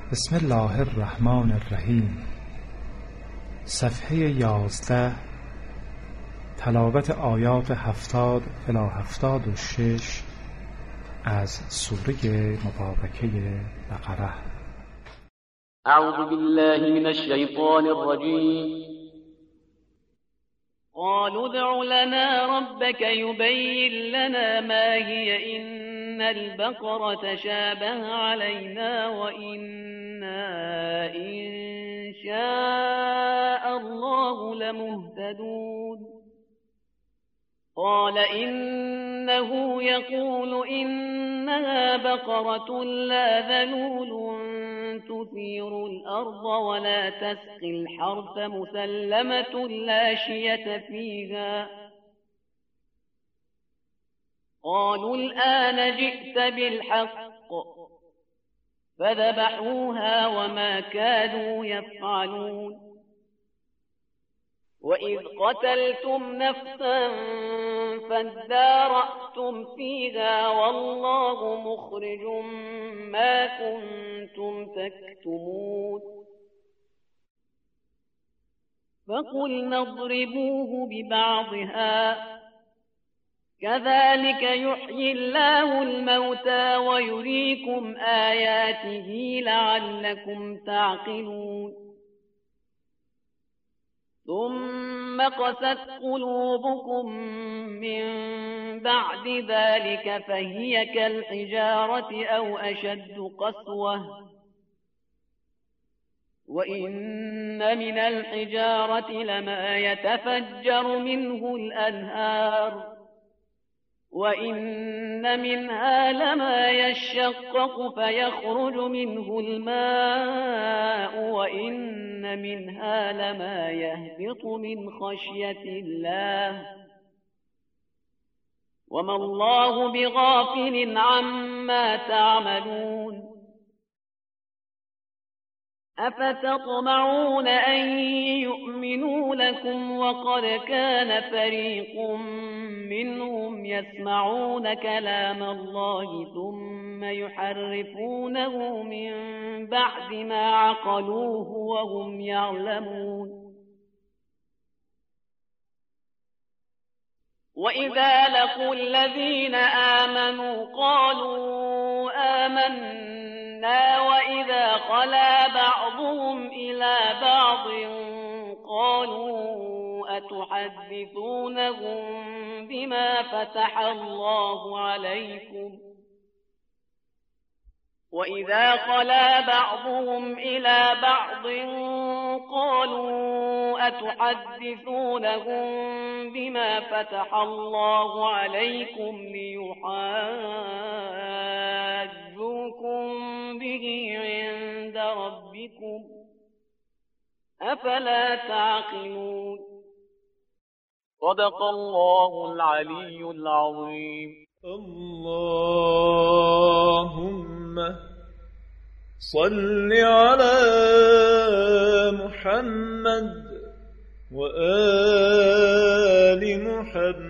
بسم الله الرحمن الرحیم. صفحه 11. تلاوت آیات 70 الی 76 از سوره مبارکه بقره. اعوذ بالله من الشیطان الرجیم. قالوا ادع لنا ربك يبين لنا ما هي إن البقرة تشابه علينا وإنا إن شاء الله لمهتدون. قال إنه يقول إنها بقرة لا ذلول تثير الأرض ولا تسقي الحرث مسلمة لا شية فيها. قالوا الآن جئت بالحق فذبحوها وما كادوا يفعلون. وإذ قتلتم نفسا فادارأتم فيها والله مخرج ما كنتم تكتمون. فقلنا اضربوه ببعضها كذلك يحيي الله الموتى ويريكم آياته لعلكم تعقلون. ثم قست قلوبكم من بعد ذلك فهي كالحجارة أو أشد قسوة. وإن من الحجارة لما يتفجر منه الأنهار وإن منها لما يشقق فيخرج منه الماء وإن منها لما يهبط من خشية الله وما الله بغافل عما تعملون. أفتطمعون أن يؤمنوا لكم وقد كان فريق منهم يسمعون كلام الله ثم يحرفونه من بعد ما عقلوه وهم يعلمون. وإذا لقوا الذين آمنوا قالوا آمنا وإذا خلا بعضهم إلى بعض قالوا أتحدثونهم بما فتح الله عليكم وإذا خلا بعضهم إلى بعض قالوا أتحدثونهم بما فتح الله عليكم ليحاجوكم به عند ربكم أفلا تعقلون. صدق الله العلي العظيم. اللهم صل على محمد وآل محمد